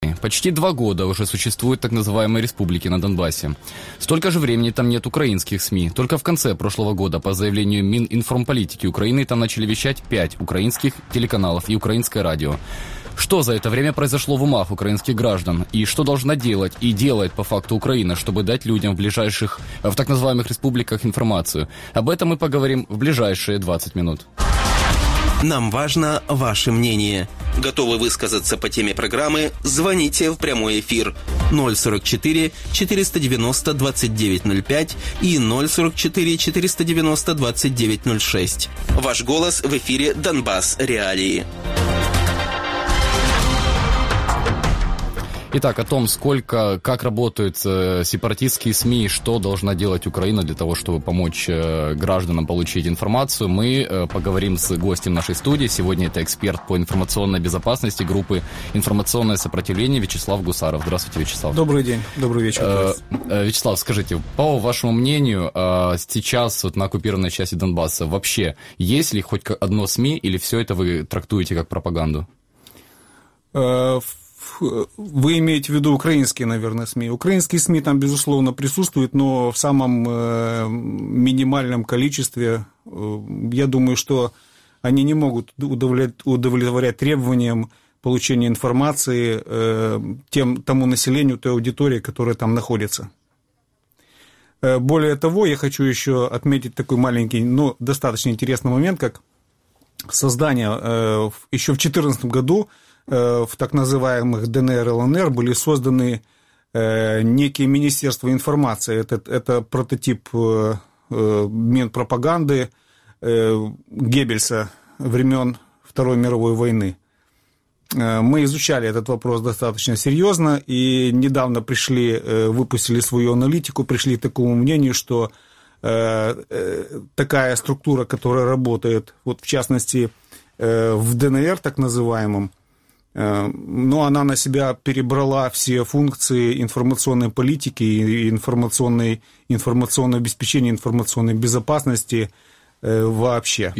Украины. Почти 2 года уже существуют так называемые республики на Донбассе. Столько же времени там нет украинских СМИ. Только в конце прошлого года, по заявлению Мининформполитики Украины, там начали вещать 5 украинских телеканалов и украинское радио. Что за это время произошло в умах украинских граждан? И что должна делать и делает по факту Украина, чтобы дать людям в так называемых республиках информацию? Об этом мы поговорим в ближайшие 20 минут. Нам важно ваше мнение. Готовы высказаться по теме программы? Звоните в прямой эфир 044 490 2905 и 044 490 2906. Ваш голос в эфире «Донбасс. Реалии». Итак, о том, как работают сепаратистские СМИ, что должна делать Украина для того, чтобы помочь гражданам получить информацию, мы поговорим с гостем нашей студии. Сегодня это эксперт по информационной безопасности группы «Информационное сопротивление» Вячеслав Гусаров. Здравствуйте, Вячеслав. Добрый день, добрый вечер. Вячеслав, скажите, по вашему мнению, сейчас на оккупированной части Донбасса вообще есть ли хоть одно СМИ, или все это вы трактуете как пропаганду? Вы имеете в виду украинские, наверное, СМИ. Украинские СМИ там, безусловно, присутствуют, но в самом минимальном количестве. Я думаю, что они не могут удовлетворять требованиям получения информации тому населению, той аудитории, которая там находится. Более того, я хочу еще отметить такой маленький, но достаточно интересный момент, как создание еще в 2014 году в так называемых ДНР и ЛНР были созданы некие министерства информации. Это прототип Минпропаганды Геббельса времен Второй мировой войны. Мы изучали этот вопрос достаточно серьезно и недавно выпустили свою аналитику, пришли к такому мнению, что такая структура, которая работает, вот в частности в ДНР так называемом, но она на себя перебрала все функции информационной политики и информационного обеспечения, информационной безопасности вообще.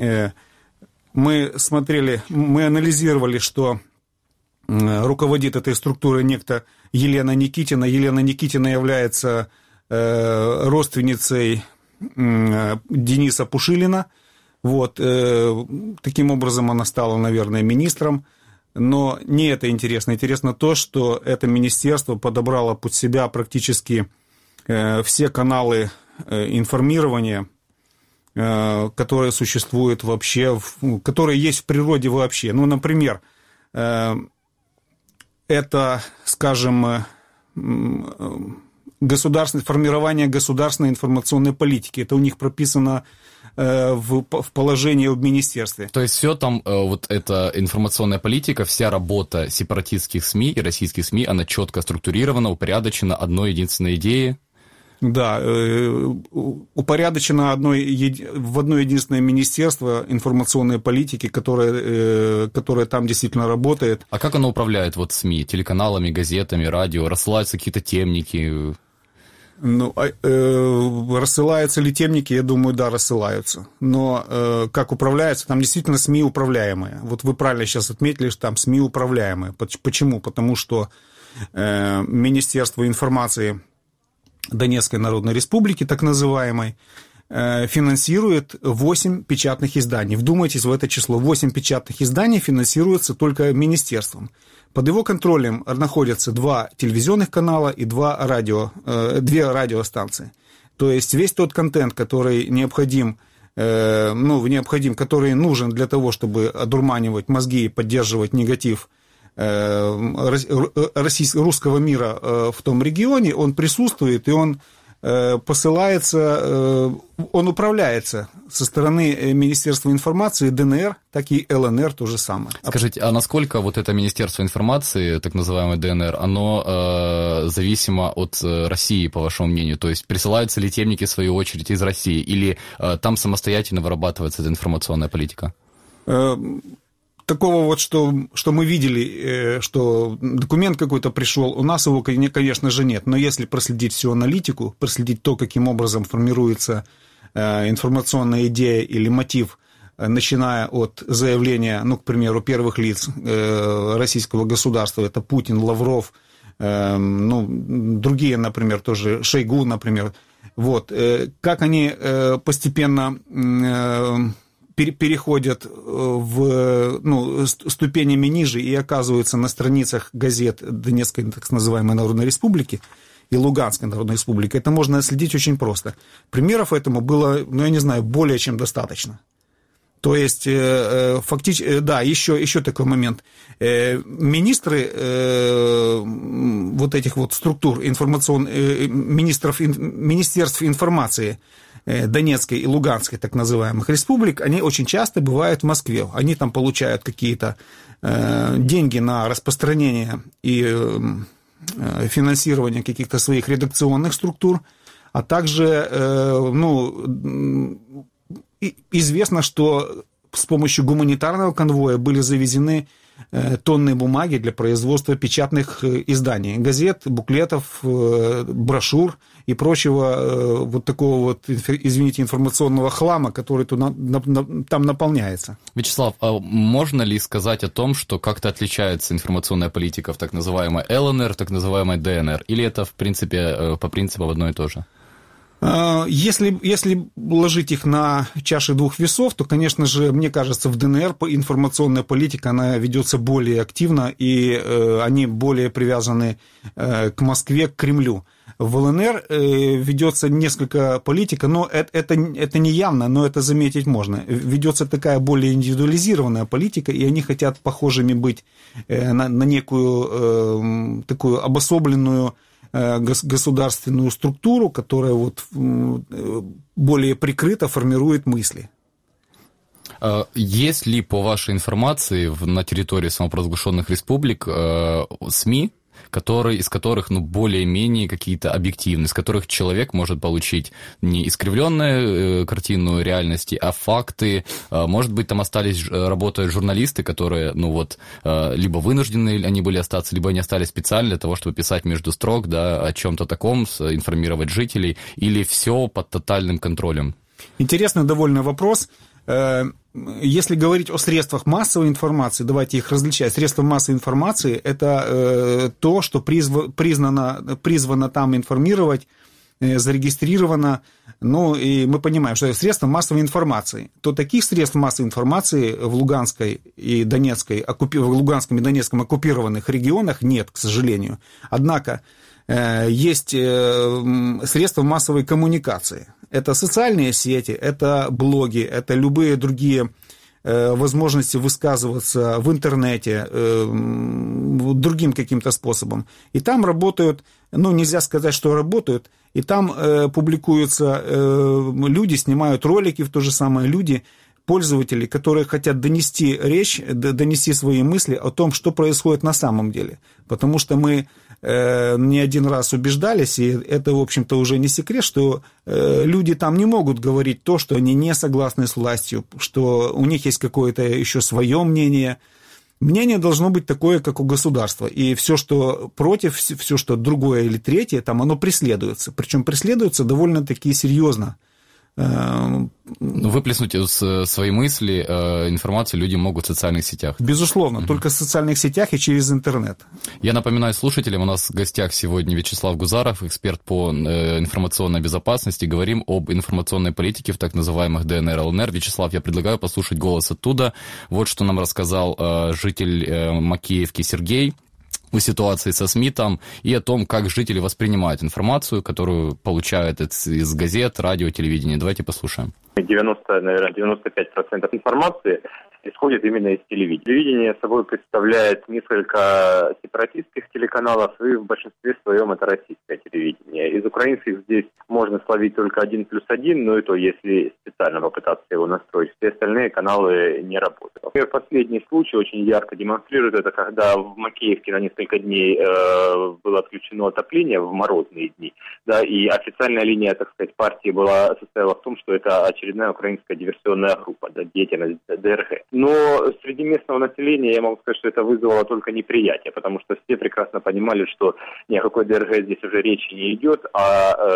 Мы анализировали, что руководит этой структурой некто Елена Никитина. Елена Никитина является родственницей Дениса Пушилина. Вот, таким образом она стала, наверное, министром. Но не это интересно. Интересно то, что это министерство подобрало под себя практически все каналы информирования, которые существуют вообще, которые есть в природе вообще. Ну, например, это, скажем, формирование государственной информационной политики. Это у них прописано в положении об министерстве. То есть все там, вот эта информационная политика, вся работа сепаратистских СМИ и российских СМИ, она четко структурирована, упорядочена одной единственной идеей? Да, упорядочено в одно единственное министерство информационной политики, которое там действительно работает. А как оно управляет вот СМИ, телеканалами, газетами, радио? Рассылаются какие-то темники? Ну, рассылаются ли темники, я думаю, да, рассылаются. Но как управляются, там действительно СМИ управляемые. Вот вы правильно сейчас отметили, что там СМИ управляемые. Почему? Потому что Министерство информации Донецкой Народной Республики, так называемой, финансирует 8 печатных изданий. Вдумайтесь в это число. 8 печатных изданий финансируются только министерством. Под его контролем находятся 2 телевизионных канала и 2 радиостанции. То есть весь тот контент, который необходим, который нужен для того, чтобы одурманивать мозги и поддерживать негатив русского мира в том регионе, он присутствует, и он посылается, он управляется со стороны Министерства информации ДНР, так и ЛНР то же самое. Скажите, а насколько вот это Министерство информации, так называемое ДНР, оно зависимо от России, по вашему мнению? То есть присылаются ли темники, в свою очередь, из России, или там самостоятельно вырабатывается эта информационная политика? Такого вот, что мы видели, что документ какой-то пришел, у нас его, конечно же, нет. Но если проследить всю аналитику, проследить то, каким образом формируется информационная идея или мотив начиная от заявления, ну, к примеру, первых лиц российского государства, это Путин, Лавров, ну, другие, например, тоже Шойгу, например, вот, как они постепенно переходят в, ну, ступенями ниже и оказываются на страницах газет Донецкой, так называемой Народной Республики и Луганской Народной Республики, это можно следить очень просто. Примеров этому было, ну, я не знаю, более чем достаточно. То есть, фактически, да, еще такой момент. Министры вот этих вот структур, министерств информации Донецкой и Луганской, так называемых республик, они очень часто бывают в Москве. Они там получают какие-то деньги на распространение и финансирование каких-то своих редакционных структур, а также, ну, известно, что с помощью гуманитарного конвоя были завезены тонны бумаги для производства печатных изданий, газет, буклетов, брошюр и прочего вот такого вот, извините, информационного хлама, который там наполняется. Вячеслав, а можно ли сказать о том, что как-то отличается информационная политика в так называемой ЛНР, так называемой ДНР, или это, в принципе, по принципу одно и то же? Если ложить их на чаши двух весов, то, конечно же, мне кажется, в ДНР информационная политика, она ведется более активно, и они более привязаны к Москве, к Кремлю. В ЛНР ведется несколько политика, но это не явно, но это заметить можно. Ведется такая более индивидуализированная политика, и они хотят похожими быть на некую такую обособленную государственную структуру, которая вот более прикрыто формирует мысли. Есть ли, по вашей информации, на территории самопровозглашенных республик СМИ, из которых, ну, более-менее какие-то объективные, из которых человек может получить не искривленную картину реальности, а факты? Может быть, там остались, работают журналисты, которые, ну вот, либо вынуждены они были остаться, либо они остались специально для того, чтобы писать между строк, да, о чем-то таком, информировать жителей, или все под тотальным контролем? Интересный довольно вопрос. Если говорить о средствах массовой информации, давайте их различать. Средства массовой информации – это то, что призвано там информировать, зарегистрировано. Ну, и мы понимаем, что это средства массовой информации. То таких средств массовой информации в Луганской и Донецкой, в Луганском и Донецком оккупированных регионах нет, к сожалению. Однако есть средства массовой коммуникации. Это социальные сети, это блоги, это любые другие возможности высказываться в интернете другим каким-то способом. И там работают, ну, нельзя сказать, что работают, и там публикуются люди, снимают ролики, в то же самое люди, пользователи, которые хотят донести речь, донести свои мысли о том, что происходит на самом деле. Потому что мы не один раз убеждались, и это, в общем-то, уже не секрет, что люди там не могут говорить то, что они не согласны с властью, что у них есть какое-то еще свое мнение. Мнение должно быть такое, как у государства. И все, что против, все, что другое или третье, там оно преследуется. Причем преследуется довольно-таки серьезно. Выплеснуть свои мысли, информацию люди могут в социальных сетях. Безусловно, только в социальных сетях и через интернет. Я напоминаю слушателям, у нас в гостях сегодня Вячеслав Гузаров, эксперт по информационной безопасности. Говорим об информационной политике в так называемых ДНР, ЛНР. Вячеслав, я предлагаю послушать голос оттуда. Вот что нам рассказал житель Макеевки Сергей о ситуации со СМИ там и о том, как жители воспринимают информацию, которую получают из газет, радио, телевидения. Давайте послушаем. 95% информации исходит именно из телевидения. Телевидение собой представляет несколько сепаратистских телеканалов, и в большинстве своем это российское телевидение. Из украинских здесь можно словить только 1+1, но и то, если специально попытаться его настроить. Все остальные каналы не работают. Например, последний случай очень ярко демонстрирует это, когда в Макеевке на несколько дней было отключено отопление в морозные дни, да, и официальная линия, так сказать, партии состояла в том, что это очередная украинская диверсионная группа, да, деятельность ДРГ. Но среди местного населения я могу сказать, что это вызвало только неприятие, потому что все прекрасно понимали, что ни о какой ДРГ здесь уже речи не идет, а людей просто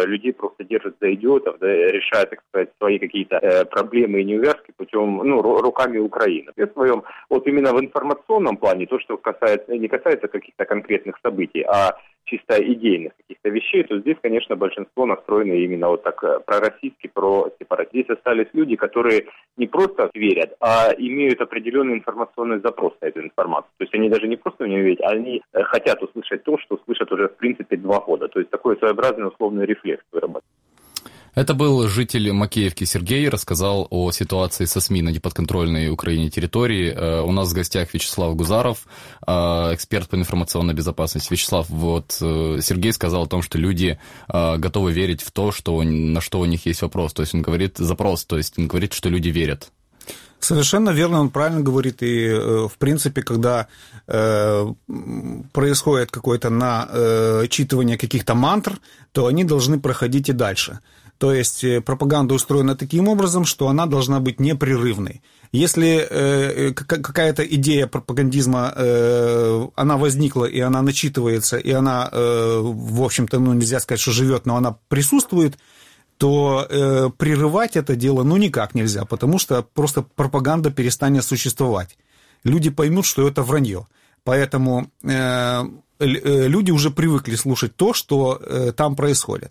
просто держит за идиотов, да, решая, так сказать, свои какие-то проблемы и неувязки путем, руками Украины. В своем, вот именно в информационном плане, то, что не касается каких-то конкретных событий, а чисто идейных каких-то вещей, то здесь, конечно, большинство настроены именно вот так пророссийски, просепаратистски. Здесь остались люди, которые не просто верят, а имеют определенный информационный запрос на эту информацию. То есть они даже не просто в нее верят, а они хотят услышать то, что слышат уже, в принципе, 2 года. То есть такой своеобразный условный рефлекс выработан. Это был житель Макеевки Сергей, рассказал о ситуации со СМИ на неподконтрольной Украине территории. У нас в гостях Вячеслав Гузаров, эксперт по информационной безопасности. Вячеслав, вот Сергей сказал о том, что люди готовы верить в то, на что у них есть вопрос. То есть он говорит он говорит, что люди верят. Совершенно верно, он правильно говорит, и в принципе, когда происходит какое-то начитывание каких-то мантр, то они должны проходить и дальше. То есть пропаганда устроена таким образом, что она должна быть непрерывной. Если какая-то идея пропагандизма, она возникла, и она начитывается, и она, в общем-то, нельзя сказать, что живет, но она присутствует, то прерывать это дело никак нельзя, потому что просто пропаганда перестанет существовать. Люди поймут, что это вранье. Поэтому люди уже привыкли слушать то, что там происходит.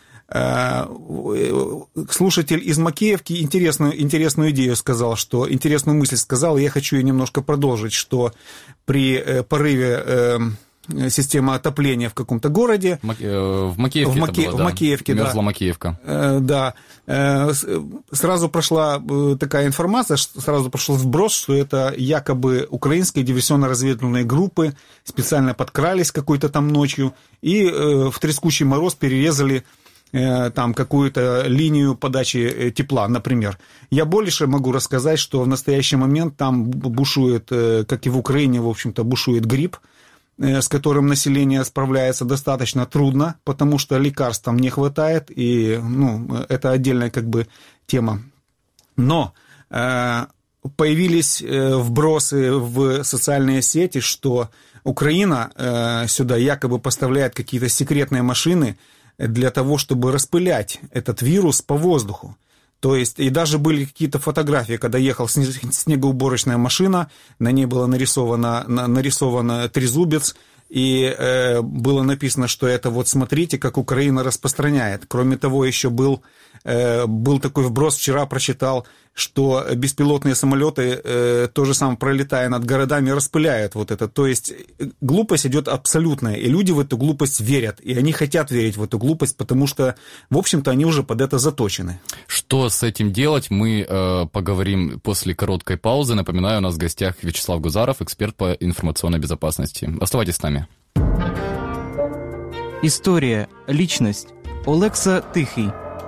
Слушатель из Макеевки интересную идею сказал, интересную мысль сказал, и я хочу ее немножко продолжить, что при порыве системы отопления в каком-то городе... В Макеевке в Макеевке, мерзла Макеевка. Да. Сразу прошла такая информация, сразу прошел вброс, что это якобы украинские диверсионно-разведывательные группы специально подкрались какой-то там ночью и в трескучий мороз перерезали там какую-то линию подачи тепла, например. Я больше могу рассказать, что в настоящий момент там бушует, как и в Украине, в общем-то, бушует грипп, с которым население справляется достаточно трудно, потому что лекарств там не хватает, и, это отдельная тема. Но появились вбросы в социальные сети, что Украина сюда якобы поставляет какие-то секретные машины для того, чтобы распылять этот вирус по воздуху. То есть, и даже были какие-то фотографии, когда ехала снегоуборочная машина, на ней было нарисовано трезубец, и было написано, что это вот смотрите, как Украина распространяет. Кроме того, еще был такой вброс, вчера прочитал, что беспилотные самолеты то же самое, пролетая над городами, распыляют вот это. То есть глупость идет абсолютная, и люди в эту глупость верят, и они хотят верить в эту глупость, потому что, в общем-то, они уже под это заточены. Что с этим делать, мы поговорим после короткой паузы. Напоминаю, у нас в гостях Вячеслав Гузаров, эксперт по информационной безопасности. Оставайтесь с нами. История, личность. Олекса Тихий.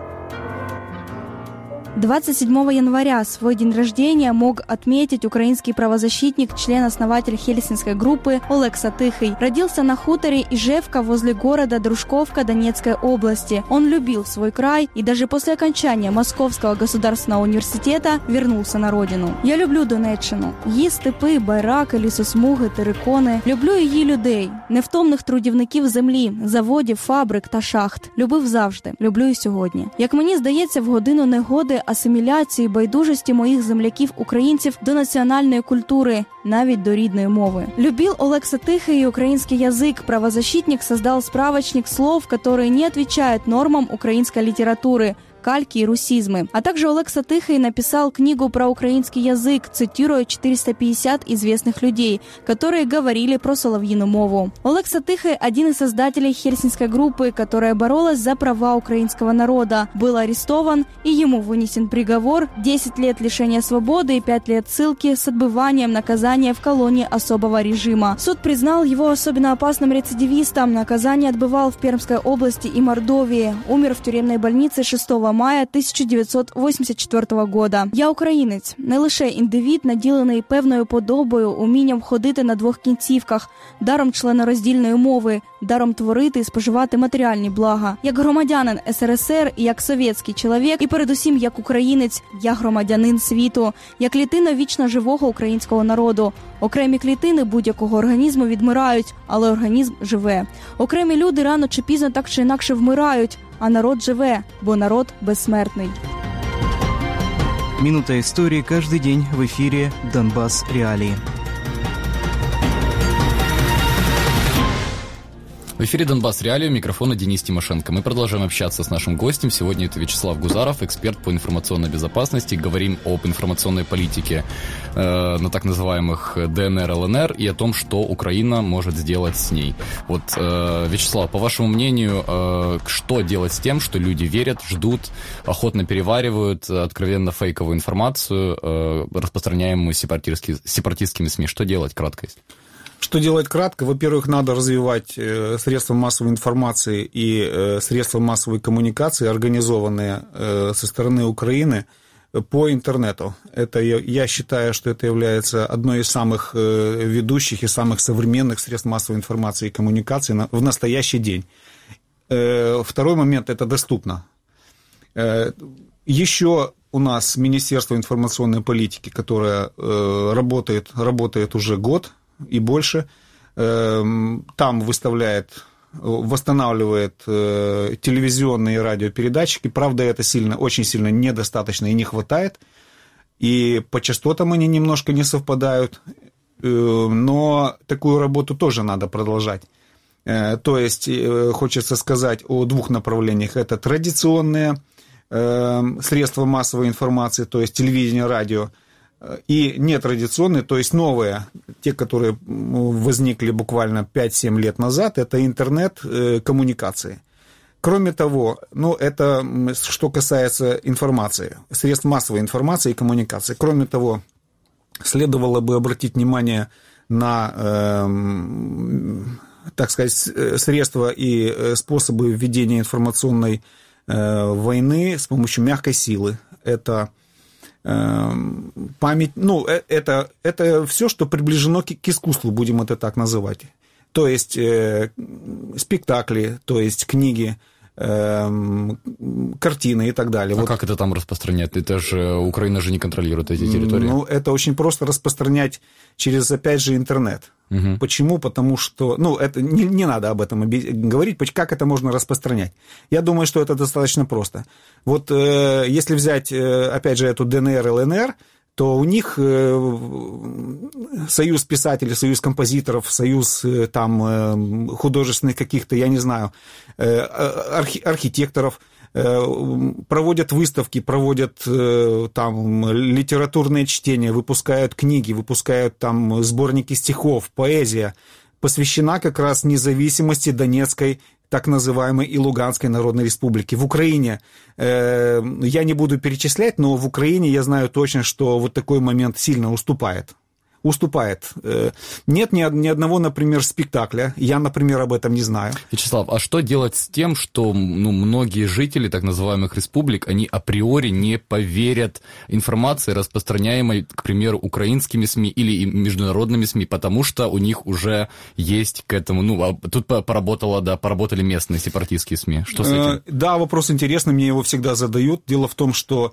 27 января свой день рождения мог отметить украинский правозащитник, член-основатель хельсинской группы Олекса Тихий. Родился на хуторе Ижевка возле города Дружковка Донецкой области. Он любил свой край и даже после окончания Московского государственного университета вернулся на родину. Я люблю Донеччину. Її степи, байраки, лісосмуги, терикони. Люблю її людей, невтомних трудівників землі, заводів, фабрик та шахт. Любив завжди, люблю і сьогодні. Як мені здається, в годину негоди асиміляції, байдужості моих земляків-українців до національної культури, навіть до рідної мови. Любил Олекса Тихий и украинский язык. Правозащитник создал справочник слов, которые не отвечают нормам украинской литературы, кальки и русизмы. А также Олекса Тихий написал книгу про украинский язык, цитируя 450 известных людей, которые говорили про соловьиную мову. Олекса Тихий – один из создателей хельсинской группы, которая боролась за права украинского народа. Был арестован, и ему вынесен приговор 10 лет лишения свободы и 5 лет ссылки с отбыванием наказания в колонии особого режима. Суд признал его особенно опасным рецидивистом. Наказание отбывал в Пермской области и Мордовии. Умер в тюремной больнице 6 мая 1984 года. Я українець, не лише індивід, наділений певною подобою, умінням ходити на двох кінцівках, даром членороздільної мови, даром творити і споживати матеріальні блага. Як громадянин СРСР і як совєтський чоловік, і передусім як українець, я громадянин світу, як клітина вічно живого українського народу. Окремі клітини будь-якого організму відмирають, але організм живе. Окремі люди рано чи пізно так чи інакше вмирають, а народ живе, бо народ безсмертний. Минута истории каждый день в эфире «Донбасс. Реалии». В эфире «Донбасс. Реалии», у микрофона Денис Тимошенко. Мы продолжаем общаться с нашим гостем. Сегодня это Вячеслав Гузаров, эксперт по информационной безопасности. Говорим об информационной политике на так называемых ДНР, ЛНР и о том, что Украина может сделать с ней. Вот, Вячеслав, по вашему мнению, что делать с тем, что люди верят, ждут, охотно переваривают откровенно фейковую информацию, распространяемую сепаратистскими СМИ? Что делать, кратко? Что делать кратко? Во-первых, надо развивать средства массовой информации и средства массовой коммуникации, организованные со стороны Украины по интернету. Это, я считаю, что это является одной из самых ведущих и самых современных средств массовой информации и коммуникации в настоящий день. Второй момент – это доступно. Еще у нас Министерство информационной политики, которое работает уже год и больше, там восстанавливает телевизионные и радиопередатчики. Правда, это очень сильно недостаточно и не хватает. И по частотам они немножко не совпадают. Но такую работу тоже надо продолжать. То есть, хочется сказать о двух направлениях. Это традиционные средства массовой информации, то есть телевидение, радио, и нетрадиционные, то есть новые, те, которые возникли буквально 5-7 лет назад, это интернет-коммуникации. Кроме того, это что касается информации, средств массовой информации и коммуникации. Кроме того, следовало бы обратить внимание на, так сказать, средства и способы ведения информационной войны с помощью мягкой силы. Это память, это все, что приближено к искусству, будем это так называть. То есть спектакли, то есть книги, картины и так далее. А как это там распространять? Это же Украина же не контролирует эти территории. Это очень просто распространять через, опять же, интернет. Угу. Почему? Потому что, это не надо об этом говорить, как это можно распространять. Я думаю, что это достаточно просто. Вот если взять, опять же, эту ДНР, ЛНР, то у них союз писателей, союз композиторов, союз там художественных каких-то, я не знаю, архитекторов, проводят выставки, проводят там литературные чтения, выпускают книги, выпускают там сборники стихов, поэзия, посвящена как раз независимости Донецкой, так называемой, и Луганской Народной Республики. В Украине, я не буду перечислять, но в Украине я знаю точно, что вот такой момент сильно уступает. Нет ни одного, например, спектакля. Я, например, об этом не знаю. Вячеслав, а что делать с тем, что многие жители так называемых республик, они априори не поверят информации, распространяемой, к примеру, украинскими СМИ или международными СМИ, потому что у них уже есть к этому, тут поработали местные сепаратистские СМИ. Что с этим? Да, вопрос интересный, мне его всегда задают. Дело в том, что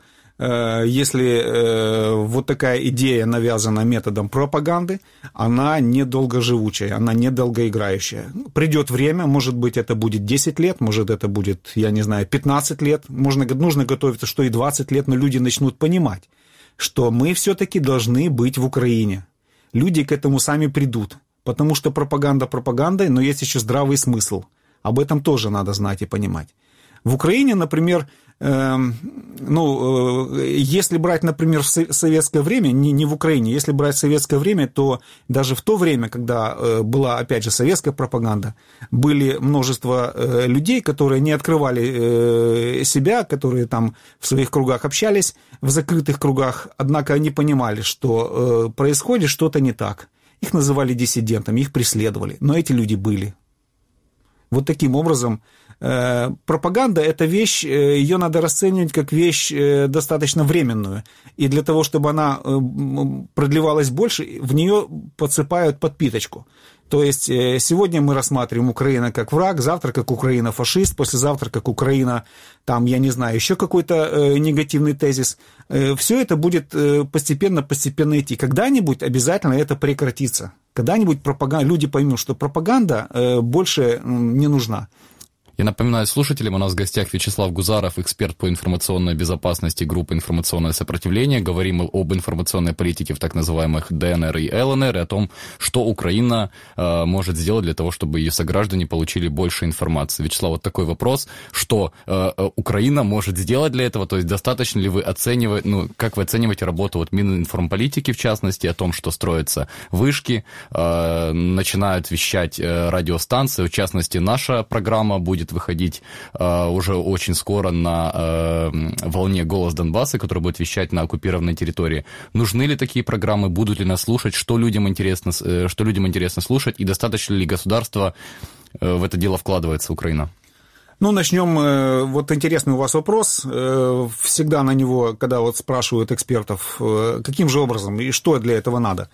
если вот такая идея навязана методом пропаганды, она недолгоживучая, она недолгоиграющая. Придет время, может быть, это будет 10 лет, может, это будет, я не знаю, 15 лет, нужно готовиться, что и 20 лет, но люди начнут понимать, что мы все-таки должны быть в Украине. Люди к этому сами придут, потому что пропаганда пропагандой, но есть еще здравый смысл. Об этом тоже надо знать и понимать. В Украине, например, если брать, например, в советское время, не в Украине, если брать советское время, то даже в то время, когда была, опять же, советская пропаганда, были множество людей, которые не открывали себя, которые там в своих кругах общались, в закрытых кругах, однако они понимали, что происходит что-то не так. Их называли диссидентами, их преследовали, но эти люди были. Вот таким образом, пропаганда – это вещь, ее надо расценивать как вещь достаточно временную. И для того, чтобы она продлевалась больше, в нее подсыпают подпиточку. То есть сегодня мы рассматриваем Украину как враг, завтра как Украина фашист, послезавтра как Украина, там, я не знаю, еще какой-то негативный тезис. Все это будет постепенно идти. Когда-нибудь обязательно это прекратится. Когда-нибудь люди поймут, что пропаганда больше не нужна. Я напоминаю слушателям, у нас в гостях Вячеслав Гузаров, эксперт по информационной безопасности группы «Информационное сопротивление». Говорим мы об информационной политике в так называемых ДНР и ЛНР и о том, что Украина может сделать для того, чтобы ее сограждане получили больше информации. Вячеслав, вот такой вопрос, что Украина может сделать для этого, то есть достаточно ли вы оцениваете, как вы оцениваете работу вот Мининформполитики, в частности, о том, что строятся вышки, начинают вещать радиостанции, в частности, наша программа будет выходить уже очень скоро на волне «Голос Донбасса», который будет вещать на оккупированной территории. Нужны ли такие программы, будут ли нас слушать, что людям интересно слушать, и достаточно ли государство в это дело вкладывается, Украина? Начнем. Вот интересный у вас вопрос. Всегда на него, когда вот спрашивают экспертов, каким же образом и что для этого надо.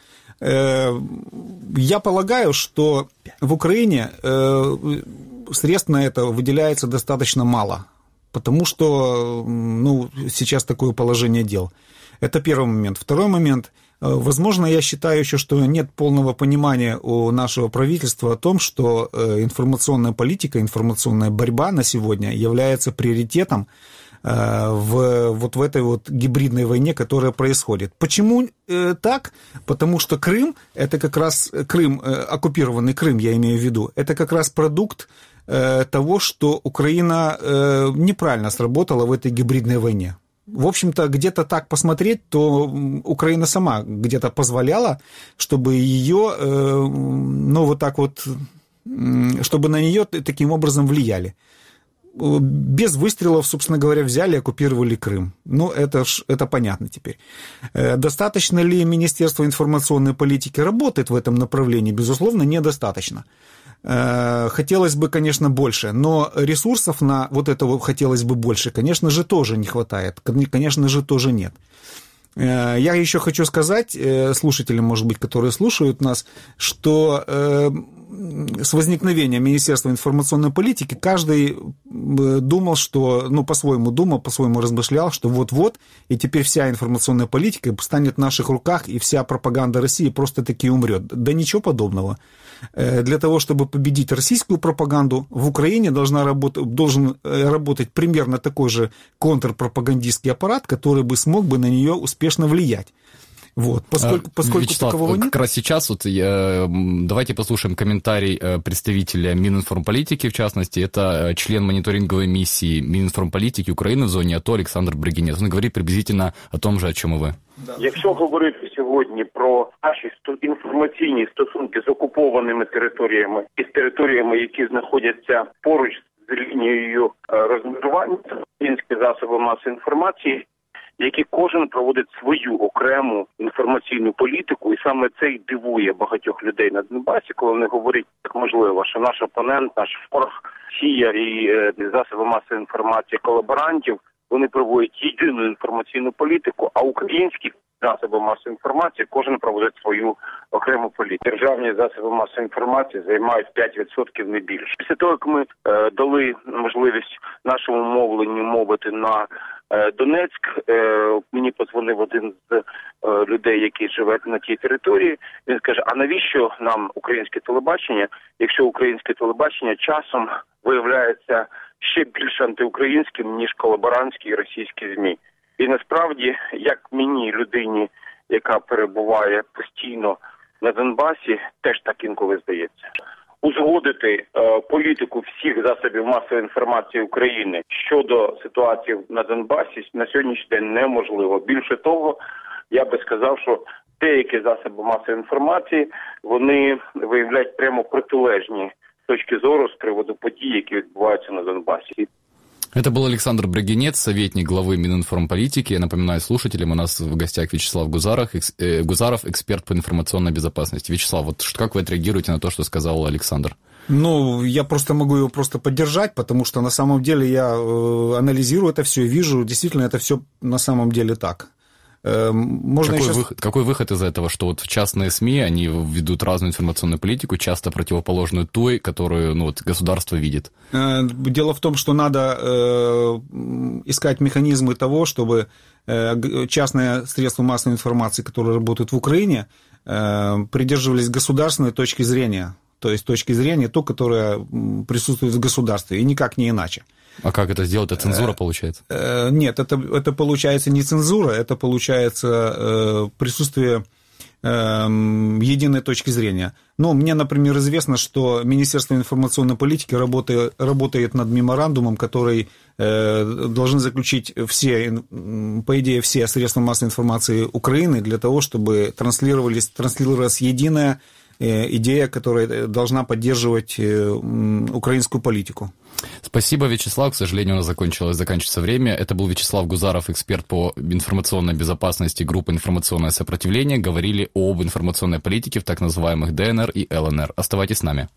Я полагаю, что в Украине средств на это выделяется достаточно мало, потому что сейчас такое положение дел. Это первый момент. Второй момент. Возможно, я считаю еще, что нет полного понимания у нашего правительства о том, что информационная политика, информационная борьба на сегодня является приоритетом в этой вот гибридной войне, которая происходит. Почему так? Потому что Крым, это как раз Крым, оккупированный Крым, я имею в виду, это как раз продукт того, что Украина неправильно сработала в этой гибридной войне. В общем-то, где-то так посмотреть, то Украина сама где-то позволяла, чтобы ее, чтобы на нее таким образом влияли. Без выстрелов, собственно говоря, взяли и оккупировали Крым. Это понятно теперь. Достаточно ли Министерство информационной политики работает в этом направлении? Безусловно, недостаточно. Хотелось бы, конечно, больше, но ресурсов на вот этого хотелось бы больше, конечно же, тоже не хватает, конечно же, тоже нет. Я еще хочу сказать слушателям, может быть, которые слушают нас, что с возникновением Министерства информационной политики каждый думал, что, по-своему думал, по-своему размышлял, что вот-вот, и теперь вся информационная политика станет в наших руках, и вся пропаганда России просто-таки умрет. Да ничего подобного. Для того, чтобы победить российскую пропаганду, в Украине должен работать примерно такой же контрпропагандистский аппарат, который бы смог бы на нее успешно влиять. Вот, поскольку Вячеслав, такового нет... как раз сейчас давайте послушаем комментарий представителя Мининформполитики, в частности, это член мониторинговой миссии Мининформполитики України в зоні АТО Олександр Бригінець. Он говорит приблизительно о том же, о чем и ви. Якщо говорити сьогодні про наші інформаційні стосунки з окупованими територіями і з територіями, які знаходяться поруч з лінією розмежування, українські засоби масової інформації, які кожен проводить свою окрему інформаційну політику, і саме це й дивує багатьох людей на Донбасі, коли вони говорять, так можливо, що наш опонент, наш ворог, Росія і засоби масової інформації колаборантів, вони проводять єдину інформаційну політику, а українські засоби масової інформації кожен проводить свою окрему політику. Державні засоби масової інформації займають 5% не більше. Після того, як ми дали можливість нашому мовленню мовити на Донецьк, мені подзвонив один з людей, який живе на тій території. Він каже, а навіщо нам українське телебачення, якщо українське телебачення часом виявляється ще більш антиукраїнським, ніж колаборантські і російські ЗМІ. І насправді, як мені, людині, яка перебуває постійно на Донбасі, теж так інколи здається. Узгодити політику всіх засобів масової інформації України щодо ситуації на Донбасі на сьогоднішній день неможливо. Більше того, я би сказав, що деякі засоби масової інформації, вони виявляють прямо протилежні точки зору з приводу подій, які відбуваються на Донбасі. Это был Александр Бригінець, советник главы Мининформполитики. Я напоминаю слушателям, у нас в гостях Вячеслав Гузаров, эксперт по информационной безопасности. Вячеслав, вот как вы отреагируете на то, что сказал Александр? Я просто могу его поддержать, потому что на самом деле я анализирую это все и вижу, действительно, это все на самом деле так. Какой выход из этого, что вот частные СМИ, они ведут разную информационную политику, часто противоположную той, которую государство видит? Дело в том, что надо искать механизмы того, чтобы частные средства массовой информации, которые работают в Украине, придерживались государственной точки зрения. то есть точки зрения, ту, которая присутствует в государстве, и никак не иначе. А как это сделать? Это цензура получается? Нет, это получается не цензура, это получается присутствие единой точки зрения. Но мне, например, известно, что Министерство информационной политики работает над меморандумом, который должны заключить все, по идее, все средства массовой информации Украины для того, чтобы транслировалась единая идея, которая должна поддерживать украинскую политику. Спасибо, Вячеслав. К сожалению, у нас заканчивается время. Это был Вячеслав Гузаров, эксперт по информационной безопасности группы «Информационное сопротивление». Говорили об информационной политике в так называемых ДНР и ЛНР. Оставайтесь с нами.